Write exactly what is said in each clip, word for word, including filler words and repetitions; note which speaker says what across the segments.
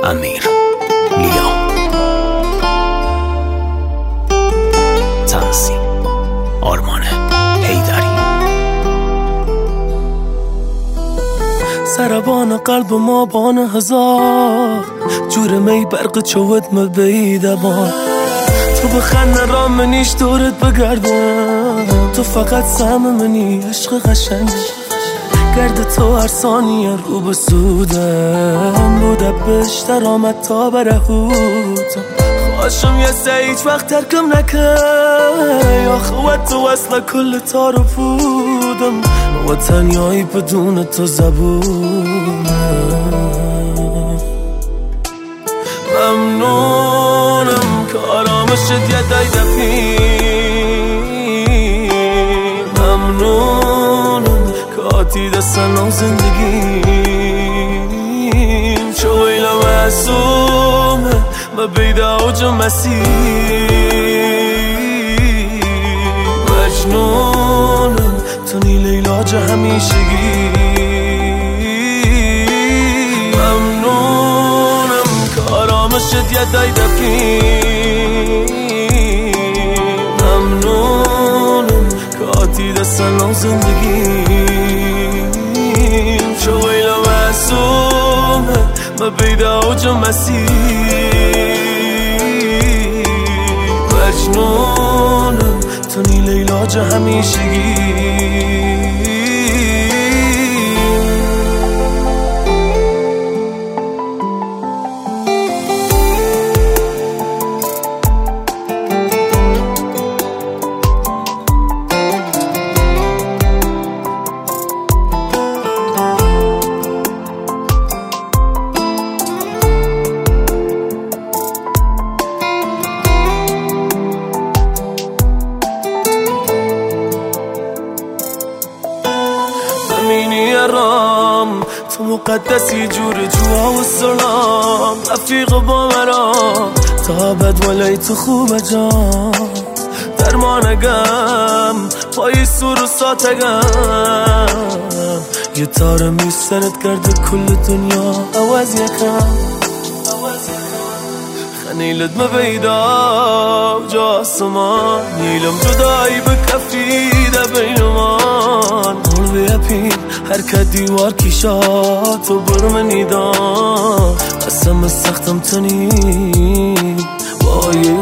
Speaker 1: امیر لیا، تنظیم آرمان حیدری.
Speaker 2: سربان قلب ما بان هزار جور می برق چوت مبیده بان. تو بخند را منیش دورت بگردم، تو فقط سهم منی عشق قشنگ. گرد تو هر ثانیه رو بسودم، بوده بشتر آمد تا برهودم. خواشم یه سه هیچ وقت ترکم نکن، یا خوات تو اصلا کل تارو بودم و تنیایی بدون تو زبونم. ممنونم که آرامشت یه دای دفی، ممنونم که آتی دستن و زندگیم. شویلا معصومه ما بیده اوج مسیح. مجنونم تو نیل علاج همیشگی. ممنونم که آرامشت یه دای دفی، ممنونم که آتی دستن و زندگیم. شویلا معصومه ما بیده اوج مسیح. مجنونم تو نیل علاج همیشگی. رام تو مقدسی جور جوا و سلام، رفیق با مرا تا بد ولی تو خوب جام. درمانگم پای سور و ساتگم، یه تار میسترد کرده کل دنیا عوض یکم. خنیلت مبیدا جا آسمان، نیلم جدایی به کفیده بینمان. قلبی اپین حرکت دیوار کشات و برمنیدان، قسم سختم تنی با یه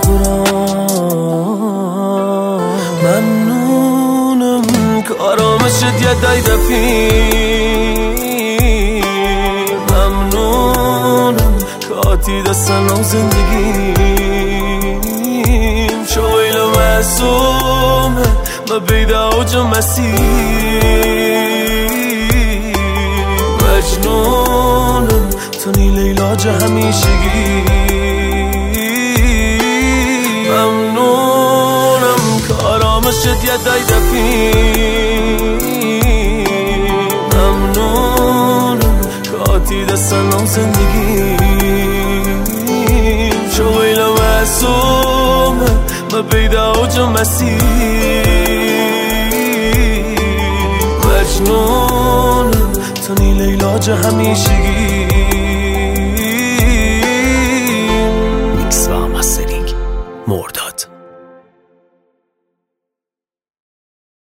Speaker 2: قرآن. ممنونم که آرامشت یه دای دفی، ممنونم که آتی دستن و زندگیم. شویلا معصومه ما بیده اوج مسیح. مجنونم تو نیل علاج همیشگی. ممنونم که آرامشت یه دای دفی، ممنونم که آتی دستن و زندگیم. شویلا معصومه ما بیده اوج مسیح. مجنونم تو نیل علاج همیشگی.